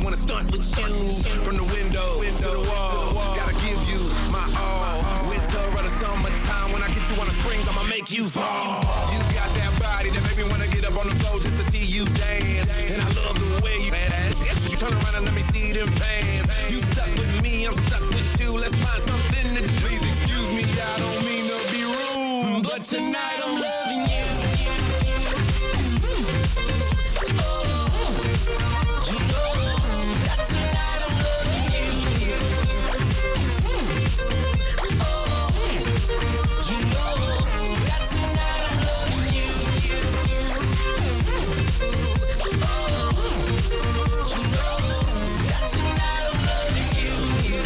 wanna stunt with you. From the window to the wall, gotta give you my all. Winter or the summertime, when I get you on the springs, I'ma make you fall. You got that body that make me wanna get up on the floor just to see you dance. And I love the way you dance. You turn around and let me see them pants. You stuck with me, I'm stuck with you. Let's find something to do. Please excuse me, I don't mean to be rude, but tonight I'm loving you.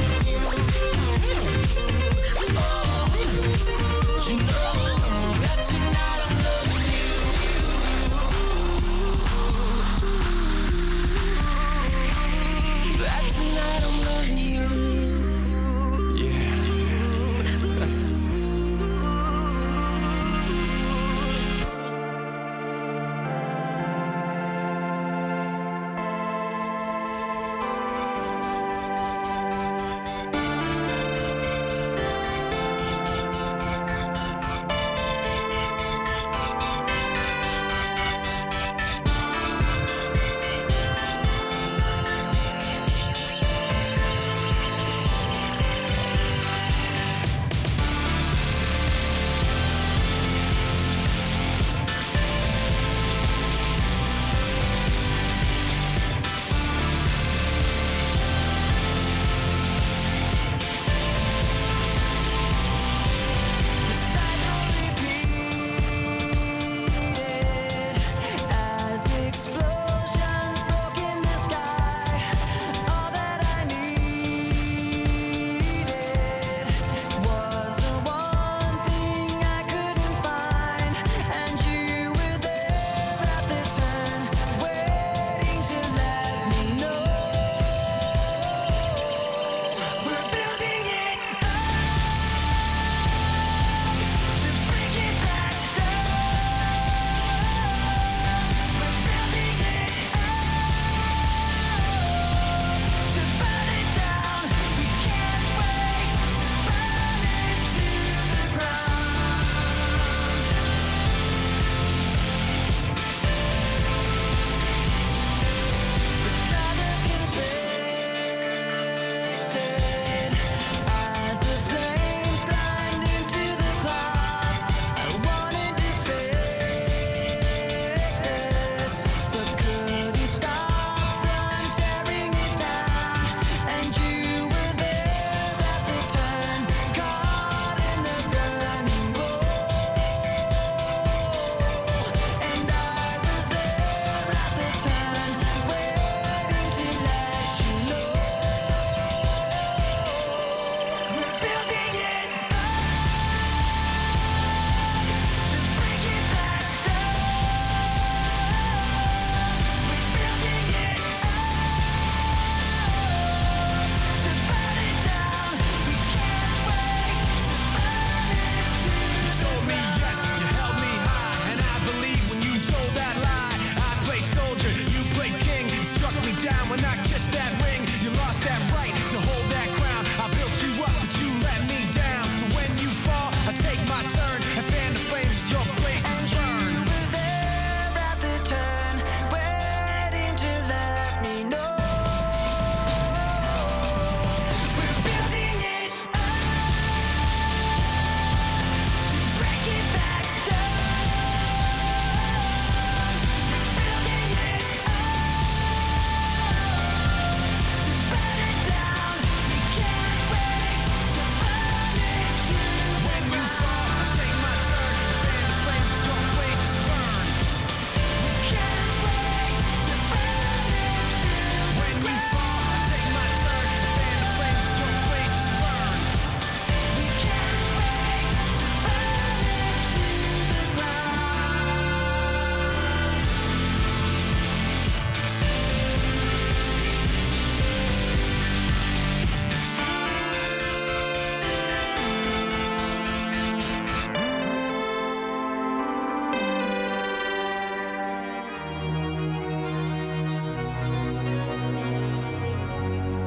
That's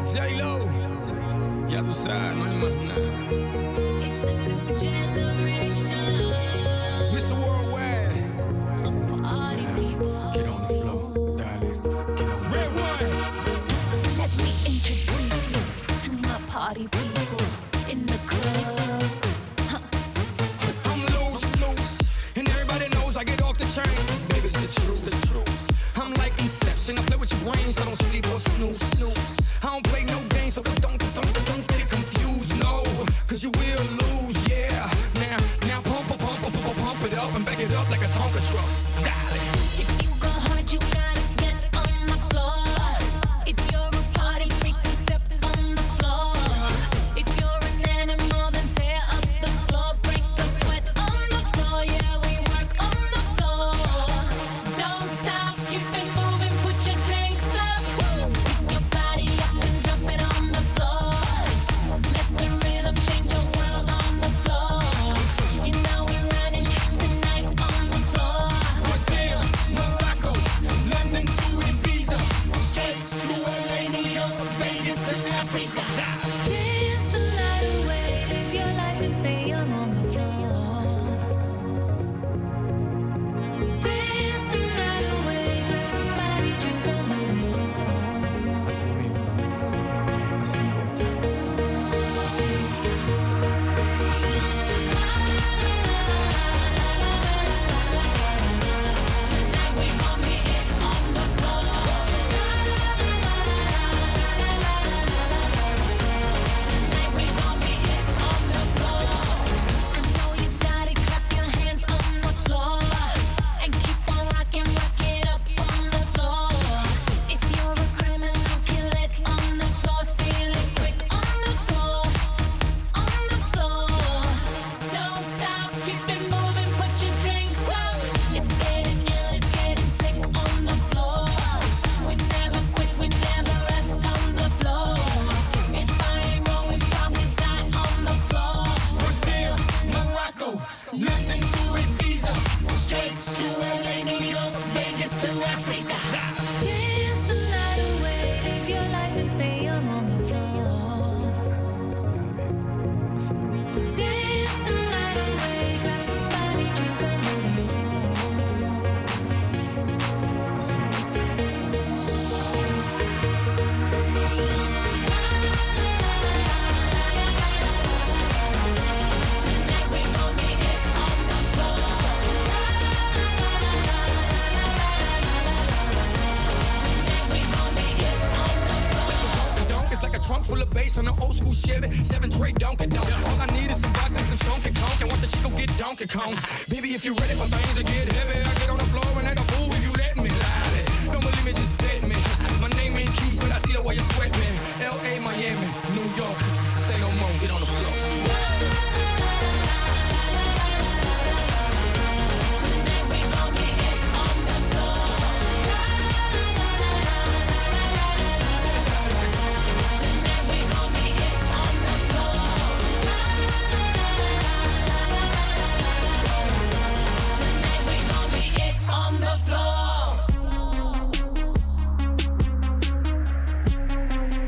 J-Lo, ya tú sabes, no hay más nada. It's a new generation. Mr. Worldwide. Of party people. Get on the floor, darling. Get on the Red one. Let me introduce you to my party people in the club. I'm loose, and everybody knows I get off the chain. Baby, it's the truth, I'm like Inception. I play with your brains, I don't sleep or snooze. I don't play no games, so don't get it confused, no. Cause you will lose, yeah. Now pump it up and back it up like a Tonka truck. Darling. If you go hard, you gotta get on the floor. If you're a party freak, then step on the floor. If you're an animal, then tear up the floor. Break the sweat on the floor, yeah, we work on the floor. Don't stop, keep it moving, put your drinks up. Pick your body up and drop it on the floor. Let the rhythm change your world on the floor. You know we're running tonight on the floor. Brazil, Morocco, London to Ibiza. Straight to LA, New York, Vegas to Africa. Dance the night away, live your life and stay young on the floor. Dance the night away, grab somebody, drink a little. Así mismo, así me gusta, así me gusta, así me gusta. Tonight we gon' be it on the floor. Tonight we gon' be it on the floor. I know you got it, clap your hands on the floor. And keep on rocking, rock it up on the floor. If you're a criminal, kill it on the floor. Steal it quick on the floor. On the floor. Don't stop, keep it moving, put your drinks up. It's getting ill, it's getting sick on the floor. We never quit, we never rest on the floor. If I ain't wrong, we probably die on the floor. Brazil, Morocco, London to Ibiza. Straight to LA, New York, Vegas to Africa. Dance the night away, live your life and stay young on the floor. Así me gusta. Dance the night away, grab somebody, drink a little. Así me gusta, así me gusta, así me gusta. Tonight we gon' be it on the floor. Tonight we gon' be it on the floor. Donk is like a trunk full of bass on an old school Chevy. 7 tray Donkey Donk. All I need is some vodka, some Shonky Conk, and watch the chico get Donkey Kong. Baby, if you're ready for things to get heavy, I get on the floor and act a fool if you let me. Lie. Don't believe me, just bet me. My name ain't Keith, but I see the way you sweat me. L.A., Miami, New York. Say no more, get on the floor. Tonight we gon' be it on the floor. Tonight we gon' be it on the floor. Tonight we gon' be it on the floor.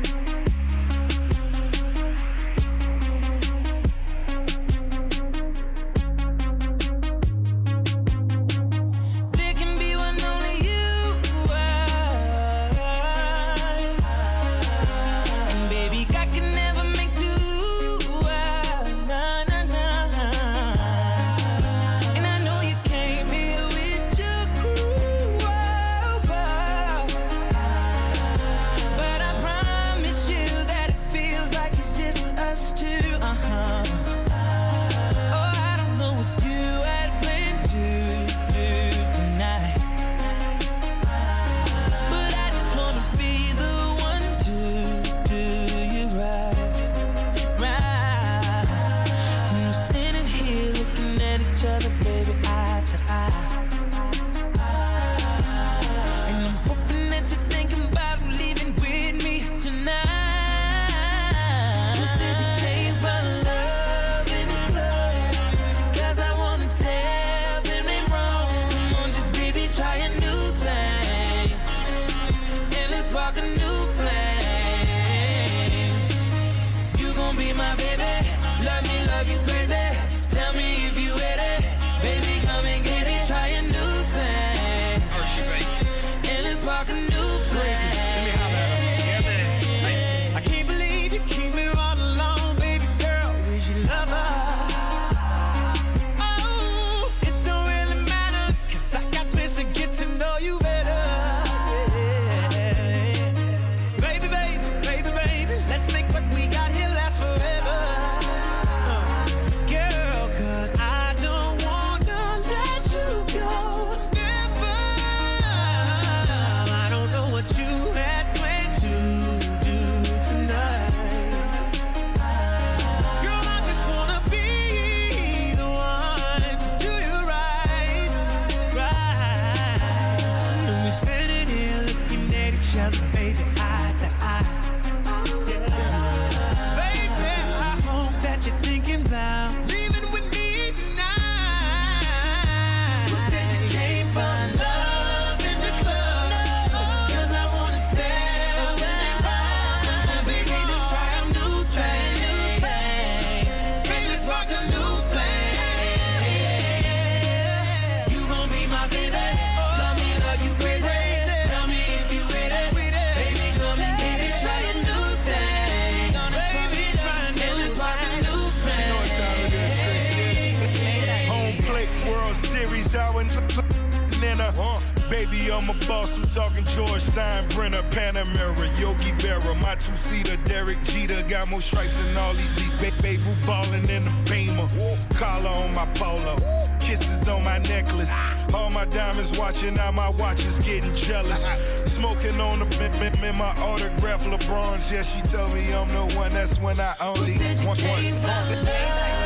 Baby, I'm a boss, I'm talking George Steinbrenner, Panamera, Yogi Berra, my two-seater, Derek Jeter, got more stripes than all these leagues. Baby, ballin' in the Beamer, collar on my polo, kisses on my necklace, all my diamonds watching, now my watch is getting jealous. Smoking on the in my autograph LeBrons, yeah, she told me I'm the one, that's when I only want one.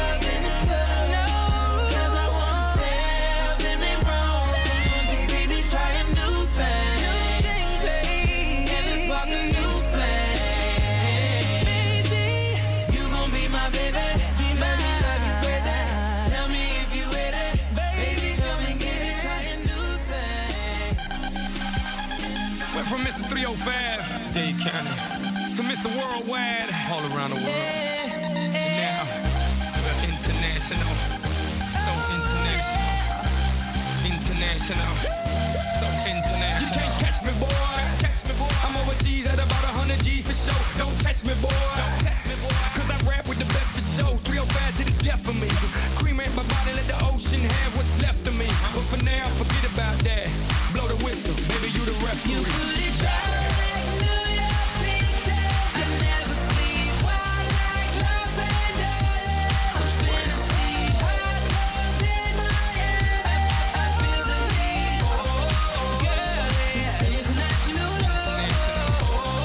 From Mr. 305, Dade County, to Mr. Worldwide, all around the world. And now, we're international, so international, international, so international. You can't catch me, boy. I'm overseas at about 100 G for show. Don't test me, boy. Cause I rap with the best for show. 305 to the death of me. Cremate my body, let the ocean have what's left of me. But for now, forget about that. Blow the whistle, baby, you the referee. You put it down like New York City. I never sleep wild like Los Angeles. I'm spinning sleep hot love in Miami. I feel the heat, girl, it's international love.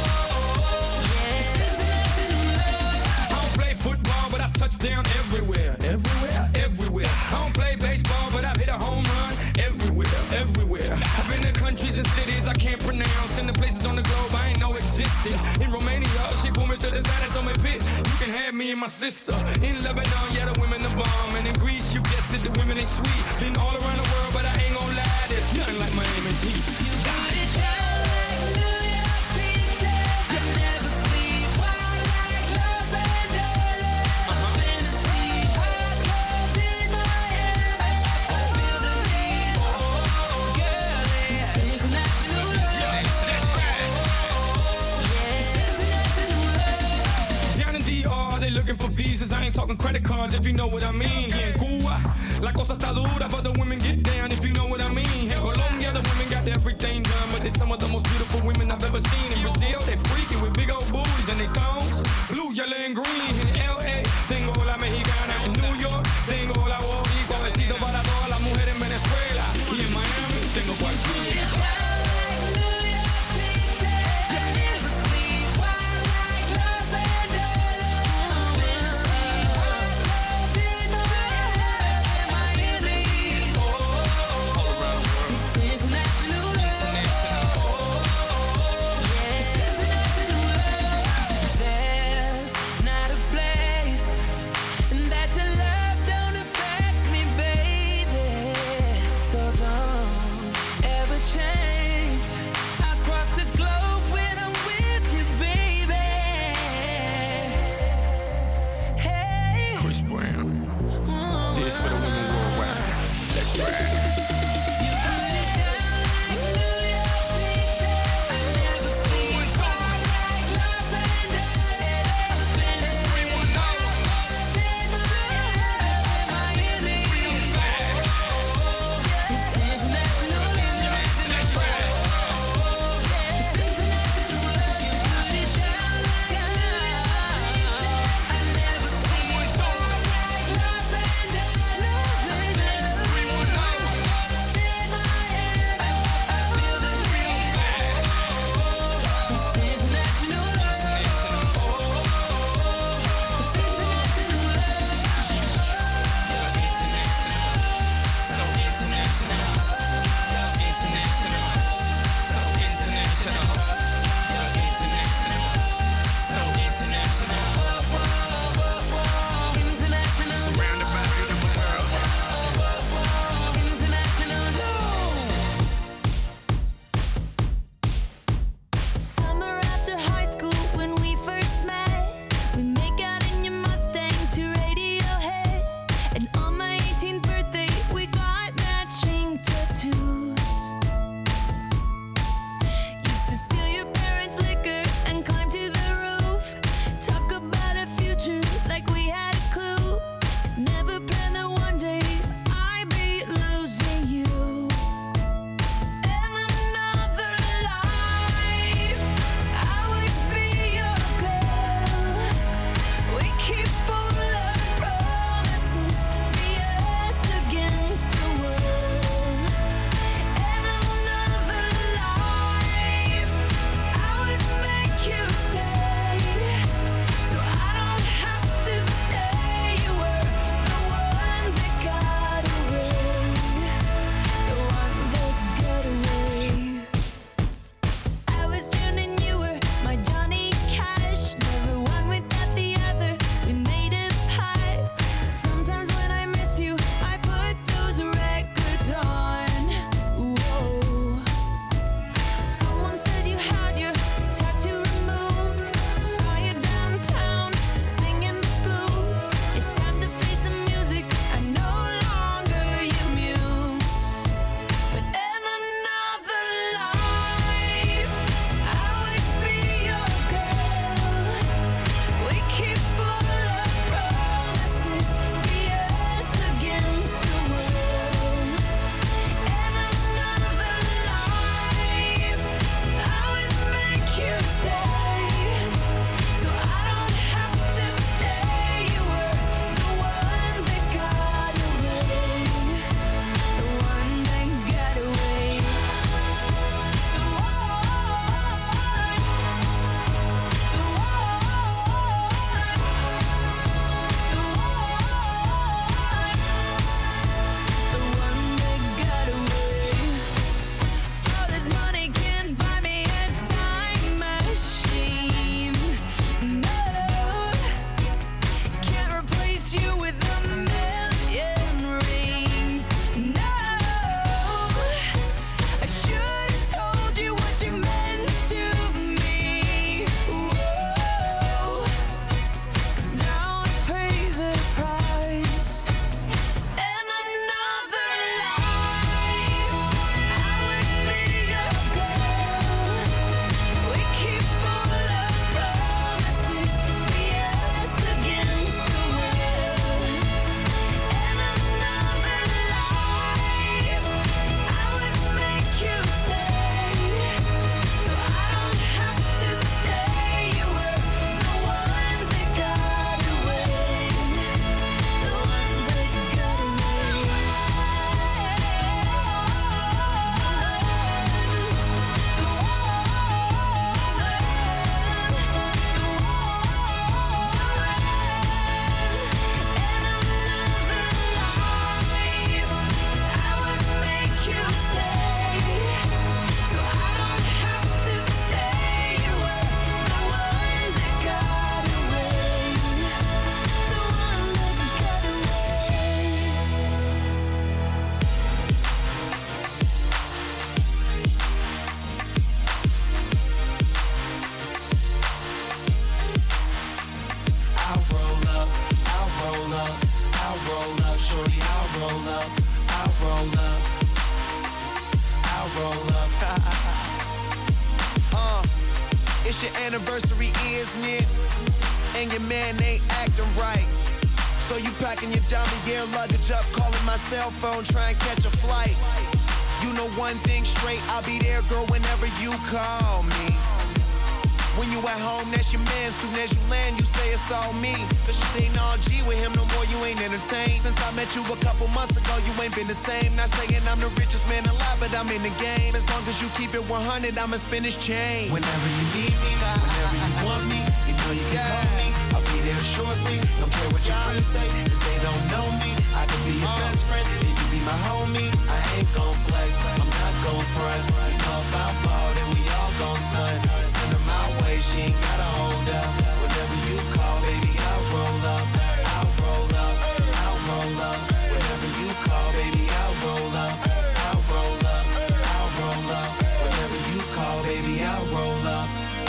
It's international love. I don't play football, but I've touched down everywhere. I don't play baseball, but I've hit a home run everywhere. I've been to countries and cities I can't pronounce, and the places on the globe I ain't know existed. In Romania, she pulled me to the side and told me, "Pit, you can have me and my sister." In Lebanon, yeah, the women are bomb, and in Greece, you guessed it, the women is sweet. Been all around the world, but I ain't gon' lie, there's nothing like Miami's heat. You got it down like New York City. I never sleep wild like Los Angeles. I'm in a sleep hot love in Miami. I feel the heat, girl, it's international love. That's right. It's international love. Down in DR, they looking for visas. I ain't talking credit cards, if you know what I mean. Here in Cuba, la cosa está dura, but the women get down, if you know what I mean. Here in Colombia, the women got everything done, but they some of the most beautiful women I've ever seen. In Brazil, they freaky with big old booties and they thongs, blue, yellow, and green. In LA, tengo la mexicana. In New York, tengo la boricua. Besito para todas las mujeres en Venezuela. Y en Miami, tengo cualquiera. Not a place up, I'll roll up, shorty, I'll roll up, I'll roll up, I'll roll up. It's your anniversary, isn't it? And your man ain't acting right. So you packing your diamond gear luggage up, calling my cell phone, trying to catch a flight. You know one thing straight, I'll be there, girl, whenever you call me. When you at home, that's your man. Soon as you land, you say it's all me. Cause shit ain't all G with him no more, you ain't entertained. Since I met you a couple months ago, you ain't been the same. Not saying I'm the richest man alive, but I'm in the game. As long as you keep it 100, I'ma spin this chain. Whenever you need me, whenever you want me, you know you can call me. I'll be there shortly, don't care what your friends say, cause they don't know me. I can be your best friend, and you be my homie. I ain't gon' flex, I'm not gon' front. You know if I ball, then we all gon' stunt. Send her my way, she ain't gotta hold up. Whenever you call, baby, I'll roll up, I'll roll up, I'll roll up. Whenever you call, baby, I'll roll up, I'll roll up, I'll roll up. Whenever you call, baby, I'll roll up.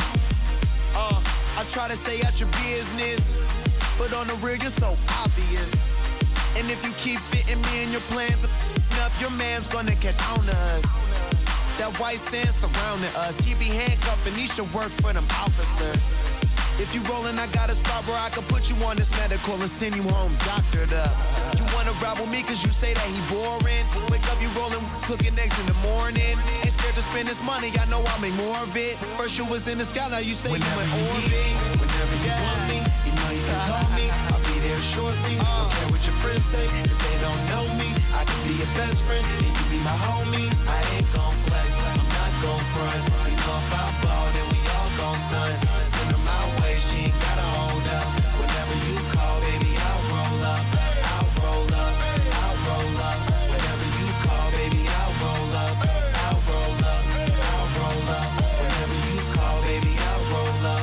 I try to stay out your business, but on the real, you're so obvious. And if you keep fitting me in your plans, up, your man's gonna get on us. That white sand surrounding us, he be handcuffing, he should work for them officers. If you rollin', I got a spot where I can put you on this medical and send you home doctored up. You wanna ride with me cause you say that he boring. Wake up, you rollin', cooking eggs in the morning. Ain't scared to spend this money, I know I'll make more of it. First you was in the sky, now you say whenever you in orbit. Whenever you want me, you know you can call me. I'll be there shortly, don't care what your friends say, cause they don't know me. I can be your best friend, and you be my homie. I ain't gon' flex, I'm not gon' front. You know if I ball, then we all gon' stunt. Send her my way, she ain't gotta hold up. Whenever you call, baby, I'll roll up, I'll roll up, I'll roll up. Whenever you call, baby, I'll roll up, I'll roll up, I'll roll up. Whenever you call, baby, I'll roll up.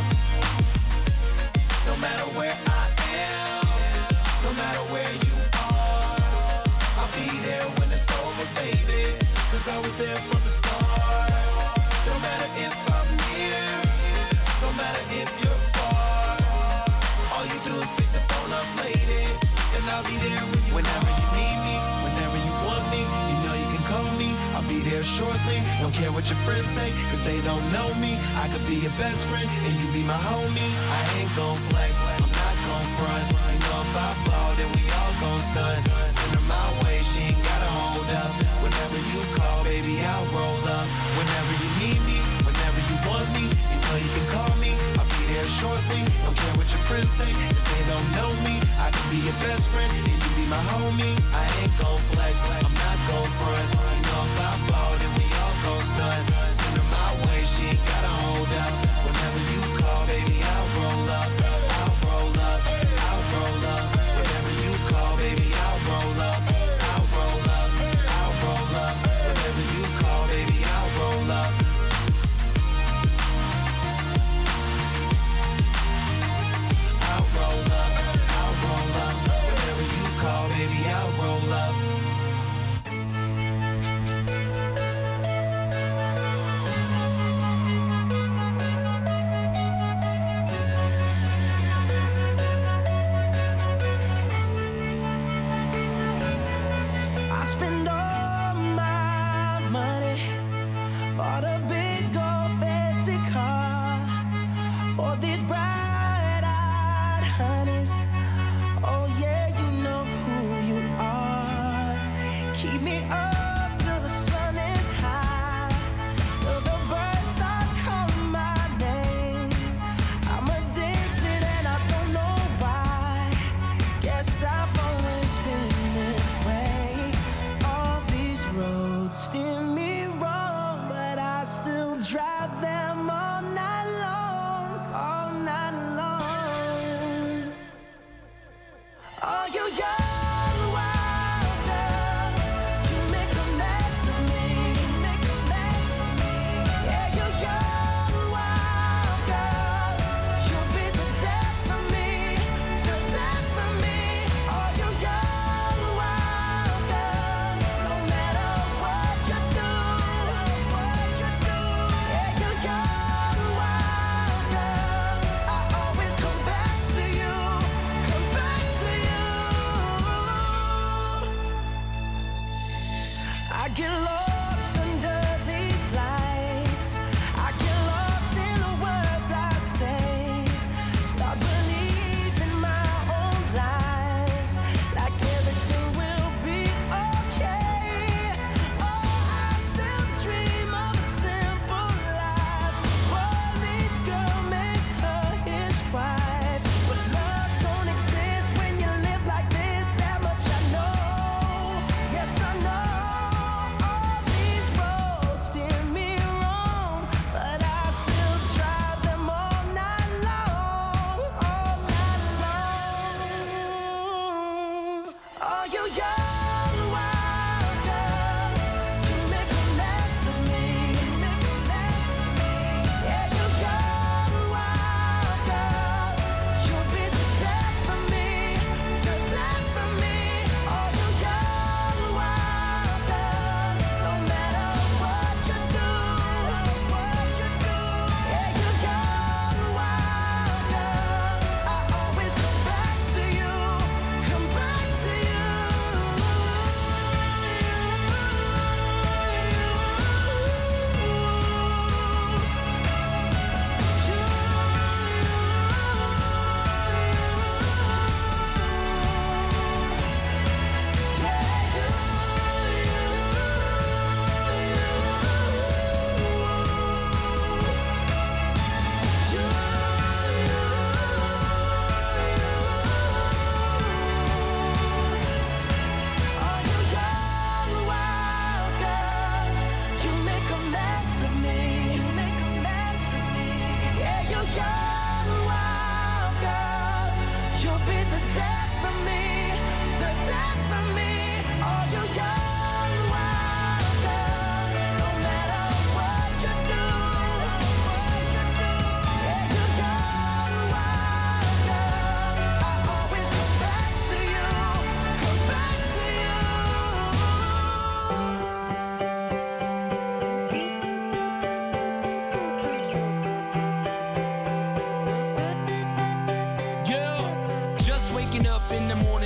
No matter where I am, no matter where you are, I'll be there when it's over, baby, cause I was there from the start. Don't matter if I'm near, don't matter if you're far, all you do is pick the phone up, lady, and I'll be there when you whenever call. You need me, whenever you want me, you know you can call me. I'll be there shortly, don't care what your friends say, cause they don't know me. I could be your best friend, and you be my homie. I ain't gon' flex, I'm not gon' front. You know if I ball, then we all gon' stunt. Send her my way, she ain't gotta hold up. Whenever you call, baby, I'll roll up. Whenever you need me, whenever you want me, you know you can call me. I'll be there shortly, don't care what your friends say, cause they don't know me. I can be your best friend, and you be my homie. I ain't gon' flex, I'm not gon' front. You know if I ball, then we all gon' stunt. Send her my way, she ain't gotta hold up. Whenever you call, baby, I'll roll up, I'll roll up, I'll roll up. Whenever you call, baby, I'll roll up, I'll roll up, I'll roll up. Whenever you call, baby, I'll roll up. I'll roll up, I'll roll up. Whenever you call, baby, I'll roll up. I spend all my money, bought a big old fancy car for these bright-eyed honeys. Oh yeah, you know who you are. Keep me up till the sun is high, till the birds start calling my name. I'm addicted and I don't know why. Guess I've always been this way. All these roads steer me wrong, but I still drive them all night long, all night long. Oh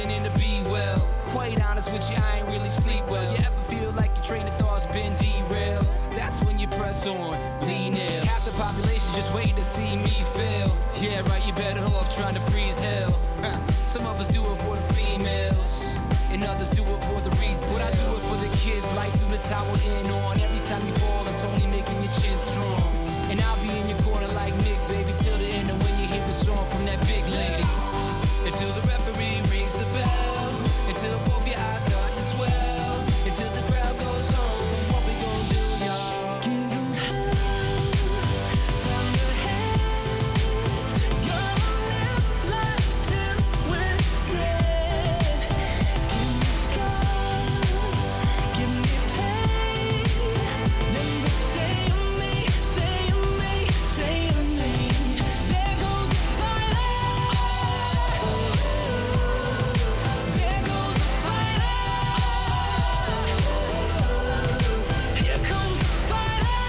tuning in to be well. Quite honest with you, I ain't really sleep well. You ever feel like your train of thought's been derailed? That's when you press on, lean in. Half the population just waiting to see me fail. Yeah, right, you better off trying to freeze hell. Some of us do it for the females, and others do it for the retail. What I do it for the kids, life through the tower in on. Every time you fall, it's only making your chin strong. And I'll be in your corner like Nick, baby, till the end of when you hear the song from that big lady. Until the referee rings the bell, until both your eyes start to swell, until the crowd goes home. What we gon' do, y'all? Give 'em hell, turn the heads. Gonna live life till we're dead. Give me scars, give me pain. Then they say of me, say of me, say of me. There goes the fighter. There goes the fighter. Here comes the fighter.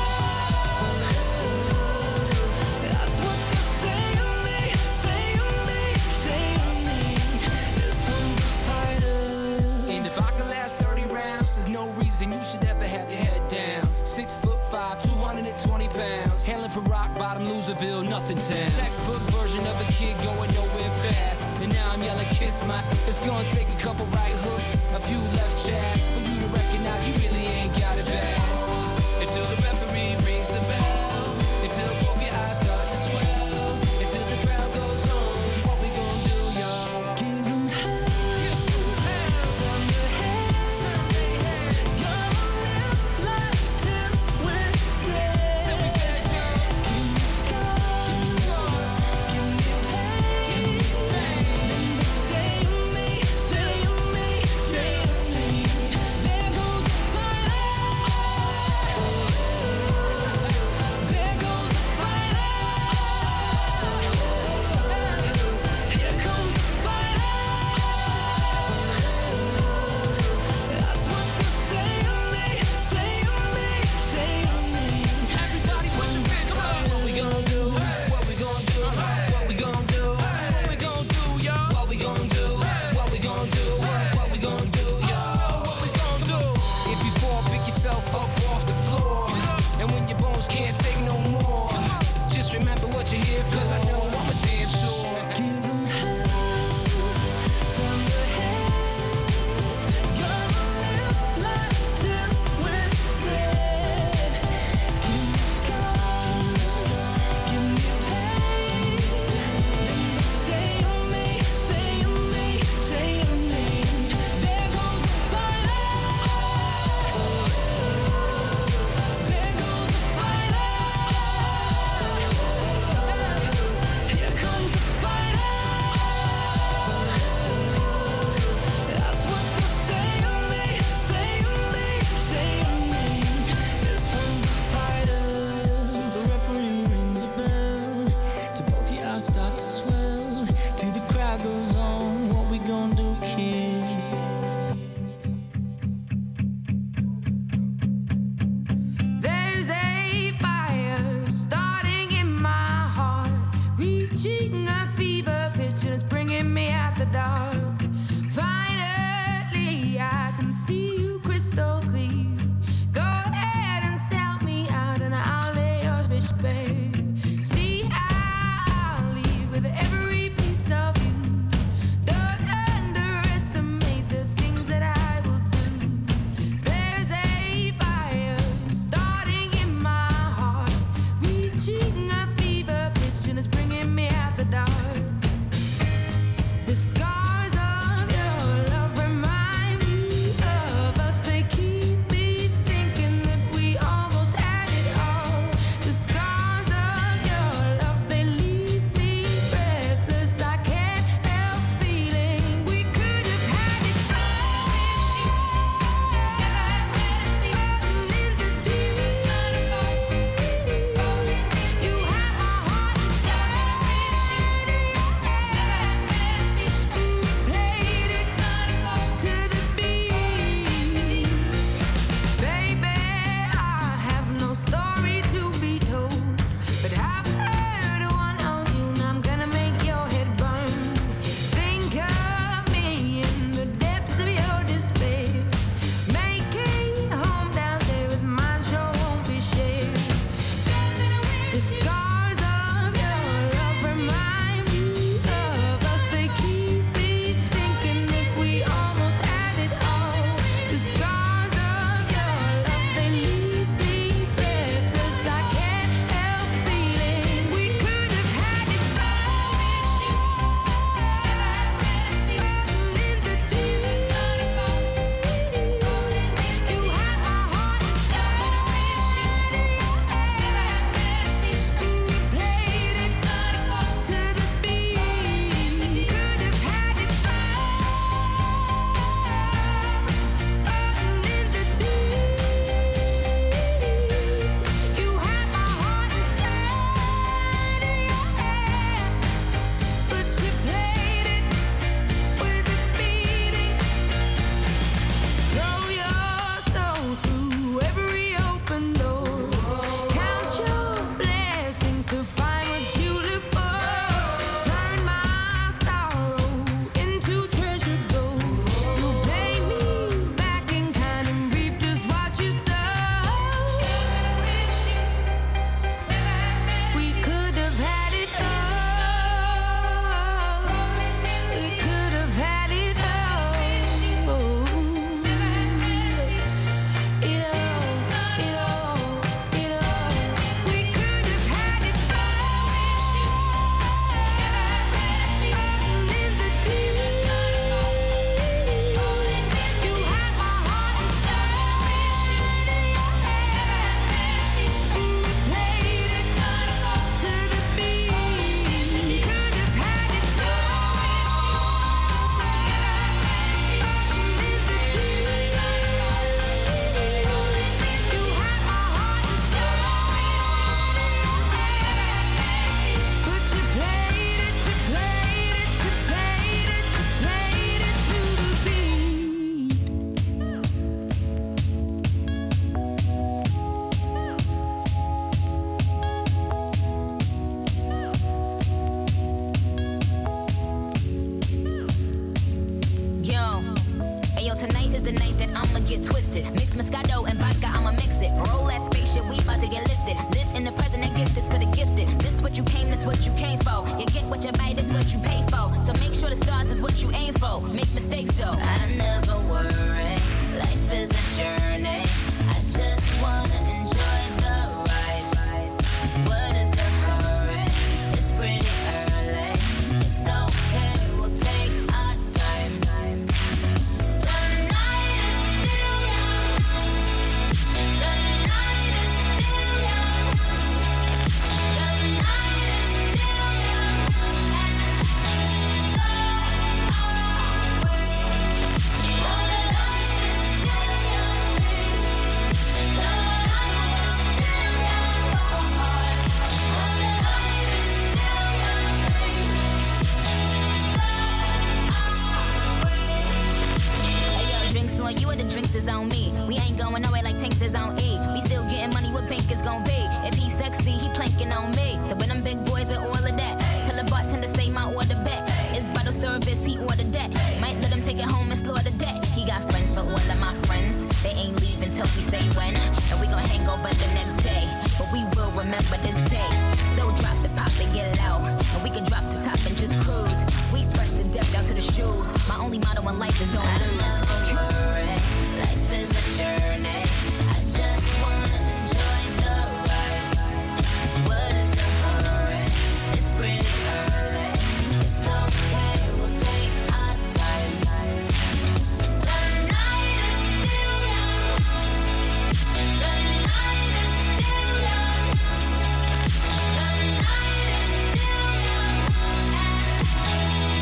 That's what they say of me, say of me, say of me. This one's a fighter. And if I can last 30 rounds, there's no reason you should ever have your head down. 6'5", 220 pounds. Hailing from rock bottom, Loserville, nothing town. Textbook version of a kid going nowhere fast. And now I'm yelling, kiss my. It's gonna take a couple right hooks, a few left jabs, for you to recognize you really ain't got it bad. Until the referee rings the bell, until both your eyes start to swell, until the crowd goes home. What we gon' do, y'all? Give 'em hell, turn the heads. Gonna live life till we're dead. Give me scars, give me pain. Then they say of me, say of me, say of me. There goes the fighter. There goes the fighter. Here comes the fighter. That's what they say of me, say of me, say of me. Everybody put your hands up. What we gon' do? What we gon' do? What we gon' do? What we gon' do, y'all? What we gon' do? What we gon' do? What we gon' do, y'all? What we gon' do? If you fall, pick yourself up off the floor. And when your bones can't take no more, just remember what you're here for. 'Cause I know I'm a damn sure. Give 'em hell, turn the heads. Gonna live life till we're dead. Give me scars, give me pain. Then they say of me, say of me, say of me. There goes the fighter. There goes the fighter. Here comes the fighter. That's what they say of me, say of me, say of me. This one's a fighter. Till the referee rings a bell, till both your eyes start to swell, till the crowd goes on. What we gon' do, kid? There's a fire starting in my heart, reaching a fever pitch, and it's bringing me out the dark. Finally, I can see you crystal clear. Go ahead and sell me out, and I'll lay your bitch bare. See, I'll leave with every piece of you. Don't underestimate the things that I will do. There's a fire starting in my heart, reaching a fever pitch, and it's bringing me out the dark. the night that I'ma get twisted. Mix Moscato and vodka, I'ma mix it. Roll that spaceship, we about to get lifted. Live in the present, that gift is for the gifted. This what you came, this what you came for. You get what you buy, this what you pay for. So make sure the stars is what you aim for. Make mistakes though. I never worry. Life is a journey. I just wanna enjoy the ride. What is the hurry? It's pretty early. It's okay, we'll take our time. The night is still young. The night is still young. The night is still young. And so are we. All the lights is still young. The night is still young. All the lights is still young. Hey yo, drinks on you or the drinks is on me. We ain't going nowhere like tanks is on E. We still getting money, what pink is gon' be. If he's sexy, he planking on me. So when them big boys with all of that, tell the bartender say my order back. It's bottle service, he ordered that. Might let him take it home and slaughter that. He got friends for all of my friends. They ain't leaving till we say when. And we gon' hang over the next day. But we will remember this day. So drop the pop and get low. And we can drop the top and just cruise. We fresh to death down to the shoes. My only motto in life is don't lose. Life is a journey. I just wanna enjoy the ride. What is the hurry? It's pretty early. It's okay, we'll take our time. The night is still young. The night is still young. The night is still young. And so are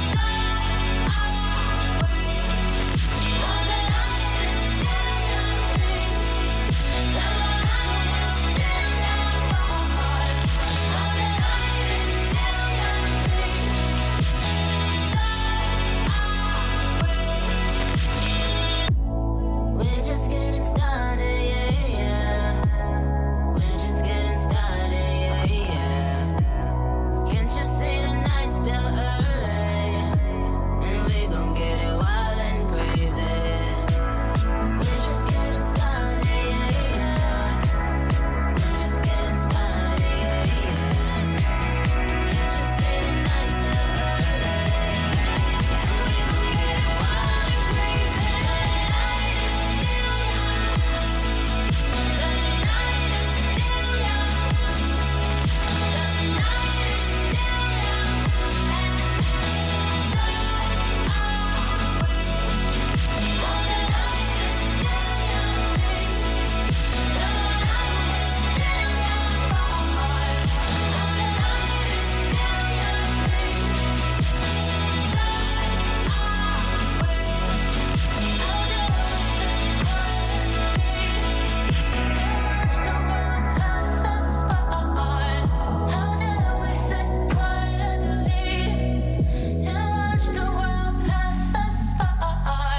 we. All the lights is still young. The light is still young. All the lights is still young. We're just getting started, yeah, yeah. We're just getting started, yeah, yeah. Can't you see the night's still early? And we gon' get it wild and crazy. We're just getting started, yeah, yeah. We're just getting started, yeah, yeah. Can't you see the night's still early? And we gon' get it wild and crazy. The night is still young. The night is still young. The night is still young. And so are we. All the lights is still young. The night is still young. All the lights is still young. Watch the world pass us by. How dare we sit quietly and watch the world pass us by?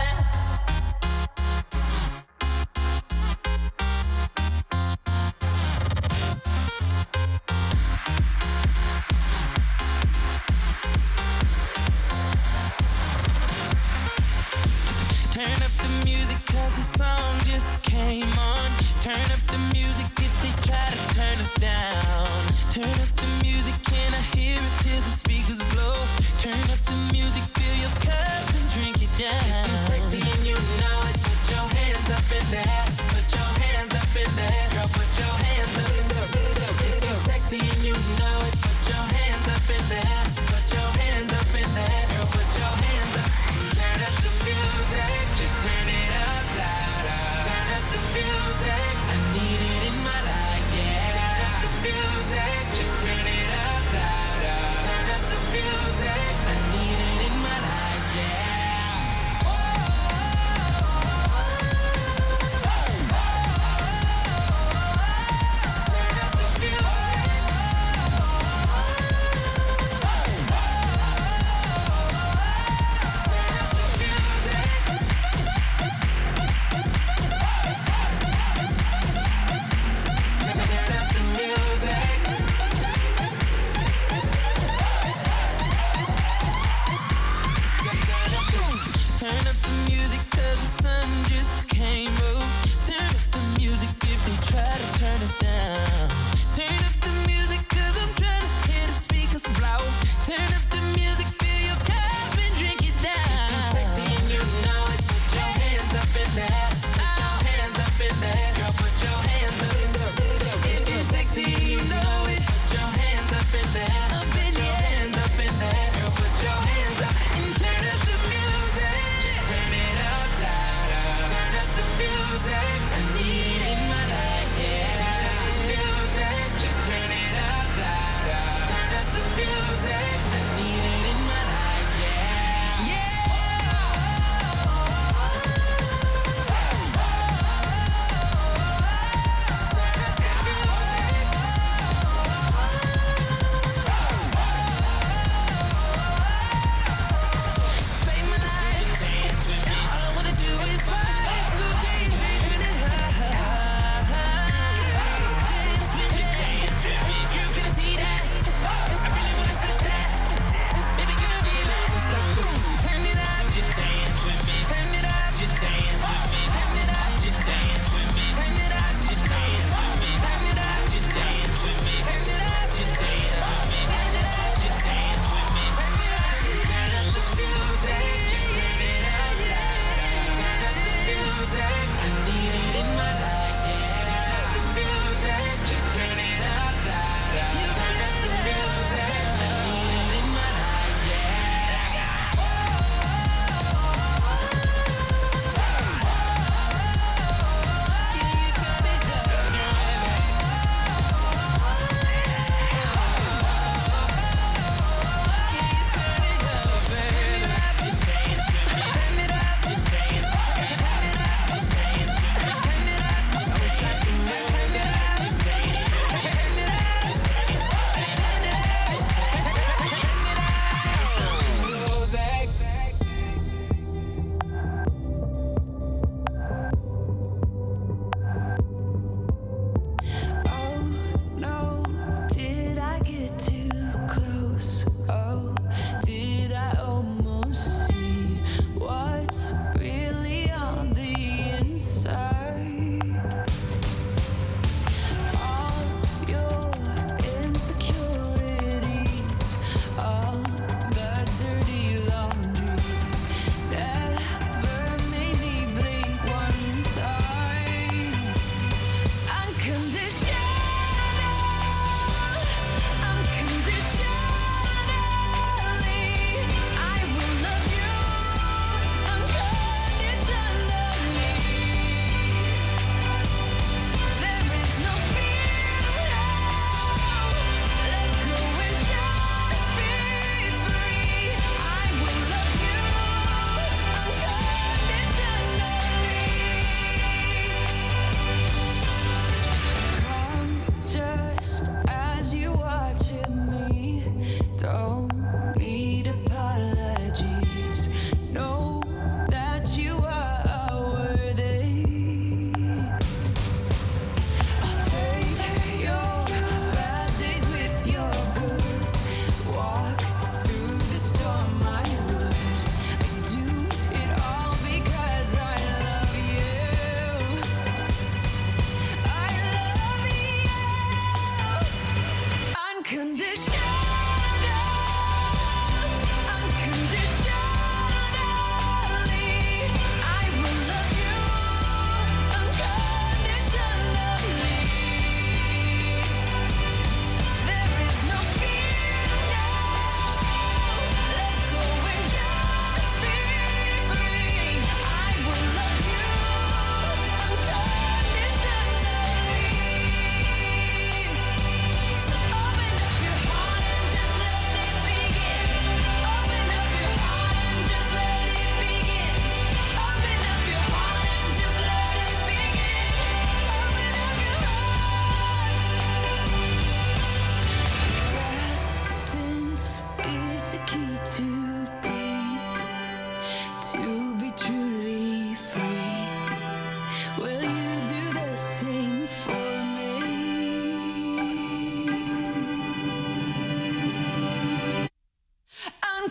Turn up the music cause the song just came on. Turn up the music if they try to turn us down. Turn up the music, can I hear it till the speakers blow? Turn up the music, fill your cup and drink it down. If you're sexy and you know it, put your hands up in there. Put your hands up in there. Girl, put your hands up in there. If you're sexy and you know it, put your hands up in there. Put your hands up in there. Girl, put your hands up. Turn up the music, just turn it up louder. Turn up the music, I need it in my life, yeah. Turn up the music, just turn it up louder. Turn up the music, I need it in my life, yeah. Turn up the music.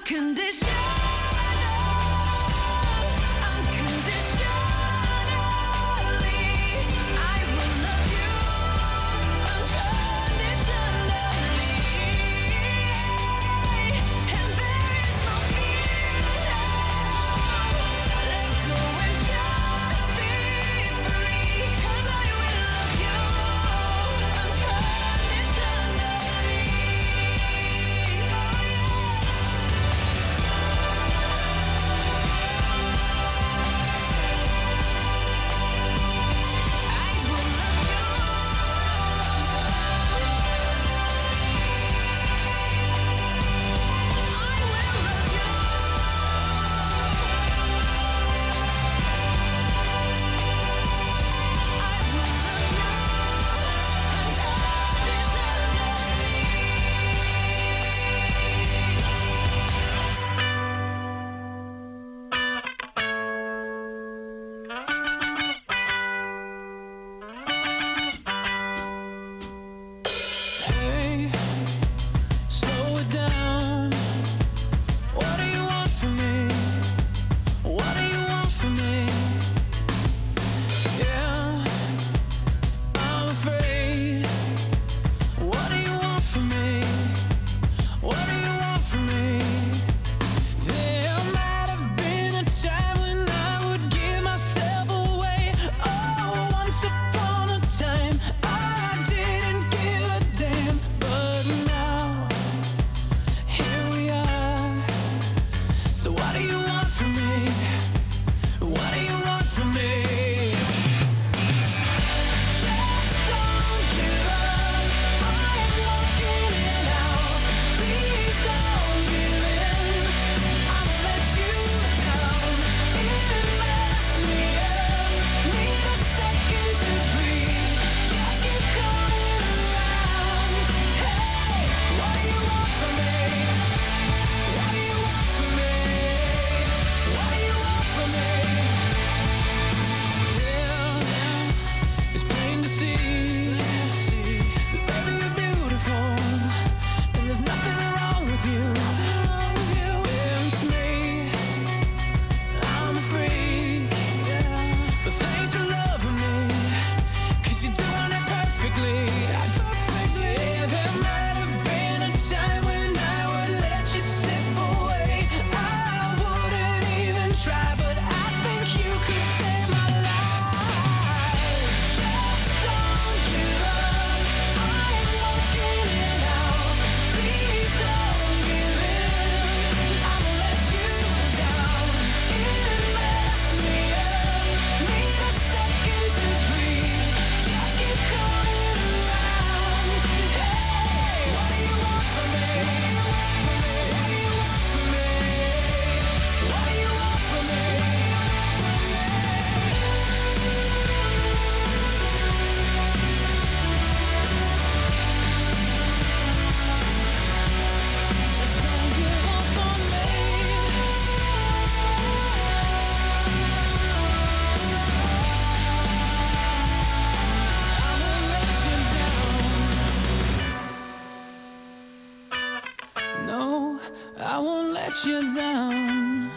I won't let you down.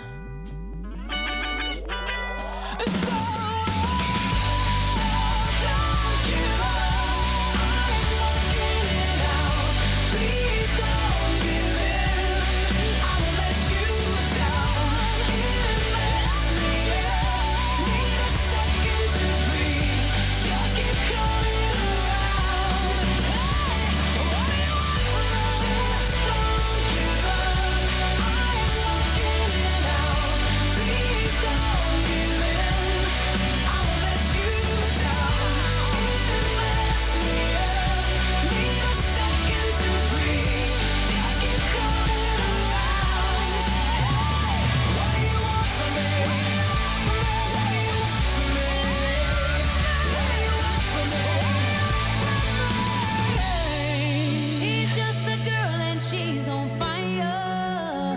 So just don't give up. I'm working it out. Please don't give in. I won't let you down. It mess me up. Need a second to breathe. Just keep coming around. Hey, what do you want from me? Just don't give up. I'm working it out. Please don't give in. I won't let you down. It mess me up. Need a second to breathe. Just keep coming around. Hey, what do you want from me? What do you want from me? What do you want from me? She's just a girl and she's on fire.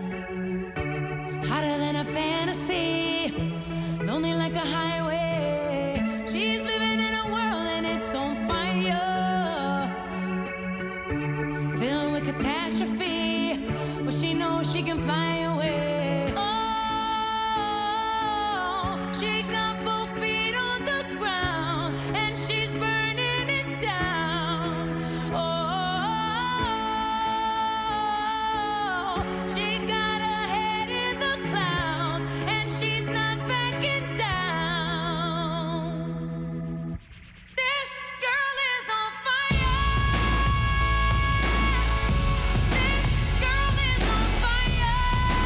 Hotter than a fantasy. Lonely like a highway. She's living in a world and it's on fire. Filled with catastrophe. But she knows she can fly away. Oh, she got both feet on the ground and she's burning it down. Oh, she got her head in the clouds and she's not backing down. This girl is on fire. This girl is on fire.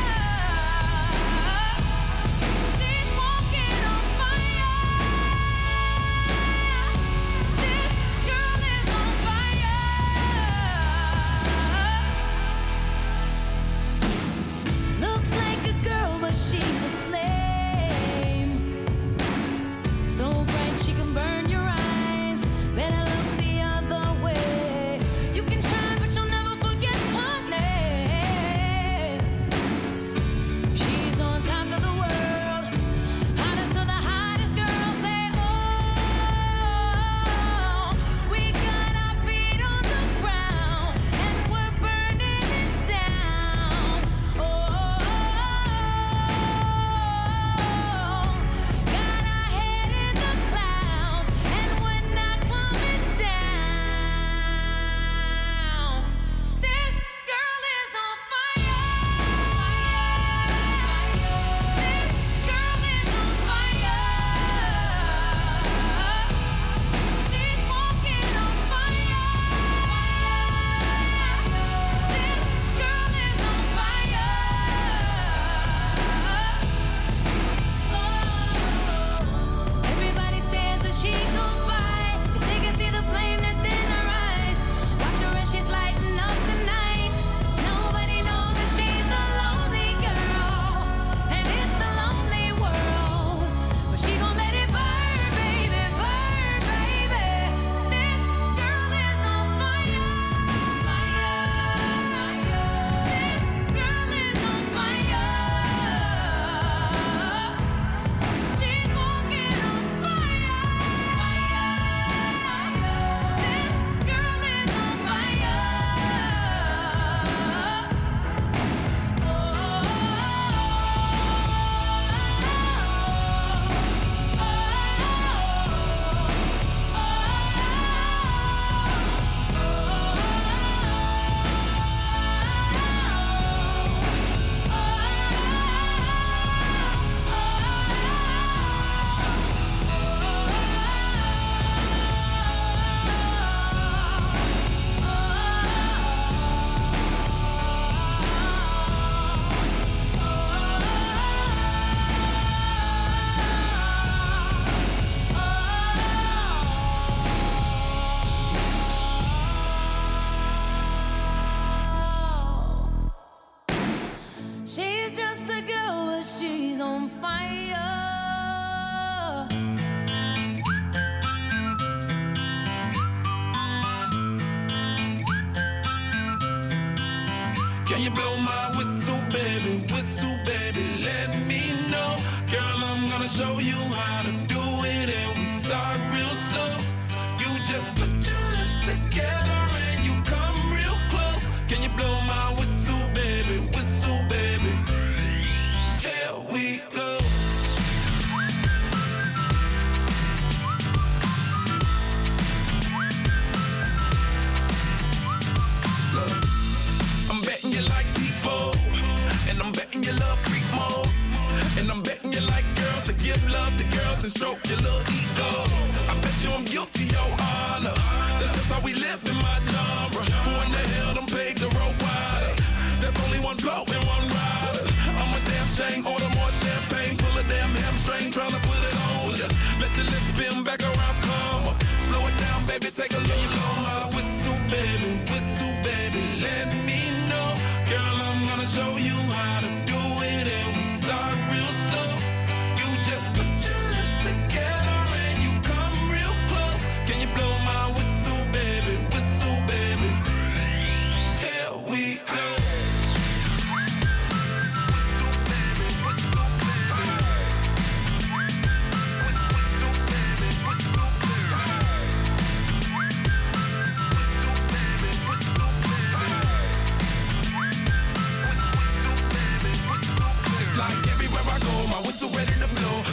She's walking on fire. This girl is on fire. Looks like a girl, but she's a flame. So bright she can burn your eyes. Better look the other way. You can try, but you'll never forget her name. She's on top of the world, hottest of the hottest girls. Say, oh, we got our feet on the ground and we're burning it down. Oh, got our head in the clouds and we're not coming down. This girl is on fire. This girl is on fire. She's walking on fire. This girl is on fire. Everybody stares as she goes by, 'cause they can see the flame that's in her eyes. Watch her as she's lighting up the night. Nobody knows that she's a lonely girl, and it's a lonely world. But she gon' let it burn, baby, burn, baby. This girl is on fire. This girl is on fire. She's walking on fire. This girl is on fire. She's just a girl, but she's on fire. Can you blow my whistle, baby? Whistle, baby, let me know. Girl, I'm gonna show you how to do it, and we start real slow. You just put your lips together and you come real close. Can you blow my whistle, baby? Whistle, baby. Here we go. Look, I'm betting you like people, and I'm betting you love freak mode, and I'm betting you like girls to give love to girls and stroke your little ego. I bet you I'm guilty, your honor. That's just how we live in my genre. Who in the hell done paved the road wider? There's only one blow and one rider. I'm a damn shame, order more champagne, pull a damn hamstring, tryna put it on ya. Let your lips spin back around, come on. Slow it down, baby, take a look. You blow my whistle, baby, let me know. Girl, I'm gonna show you how to do it, and we start real slow. You just put your lips together and you come real close. Can you blow my whistle, baby? Here we go.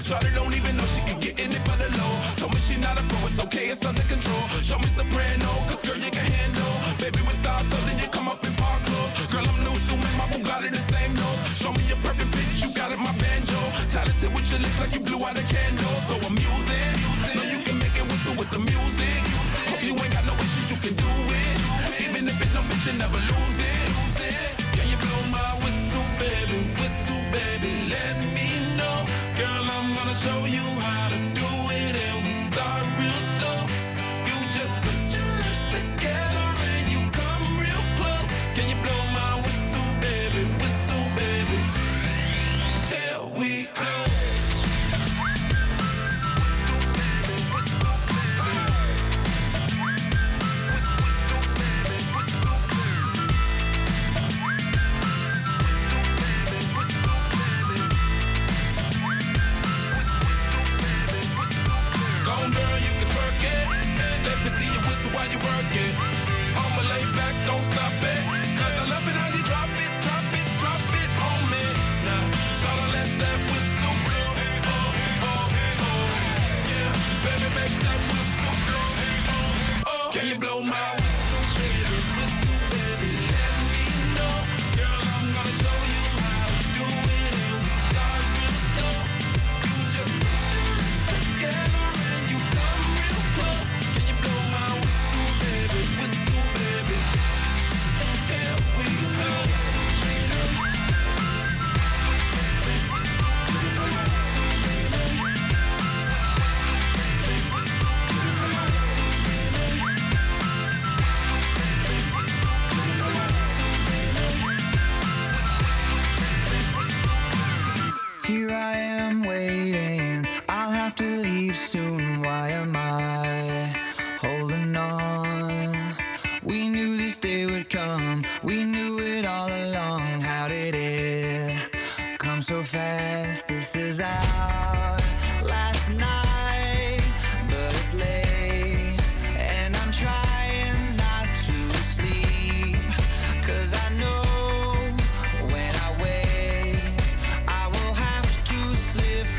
Shawty don't even know she can get in it for the low. Told me she not a pro, it's okay, it's under control. Show me soprano, cause girl you can handle. Baby with stars, so then you come up in park clothes. Girl I'm new, so my Bugatti the same nose. Show me a perfect bitch, you got it, my banjo. Talented with your lips like you blew out a candle. So I'm using, know you can make it whistle with the music. Hope you ain't got no issues, you can do it. Even if it don't fit, you never lose it. Can you blow my whistle, baby, let me know. Girl, I'm gonna show you how to do it, and we start real slow. You just put your lips together and you come real close. Can you blow my whistle, baby? Here we go. While you work it, I'ma lay back, don't stop it. Cause I love it how you drop it on me. Now, shawty let that whistle blow. Yeah, baby, make that whistle blow. Can you blow my whistle, baby, let me know. Girl, I'm gonna show you how to do it, and we start real slow. You just put your lips together and you come real close. Can you blow my whistle, baby, here we go. Here I am waiting, I'll have to leave soon. Why am I holding on? We knew this day would come, we knew it all along. How did it come so fast? This is our last night, but it's late, and I'm trying not to sleep. Cause I know when I wake, I will have to slip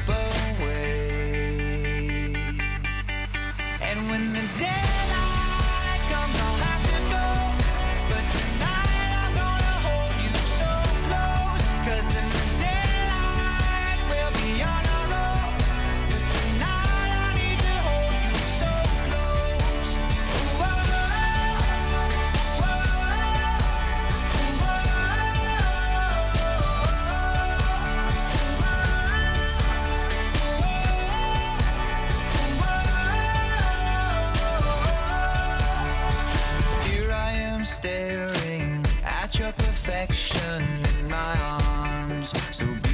away. And when the daylight comes, I'll have to go. But tonight I'm gonna hold you so close. Cause in the daylight we'll be on our own. But tonight I need to hold you so close. Ooh, oh, oh, Here I am staring at your perfection in my arms. So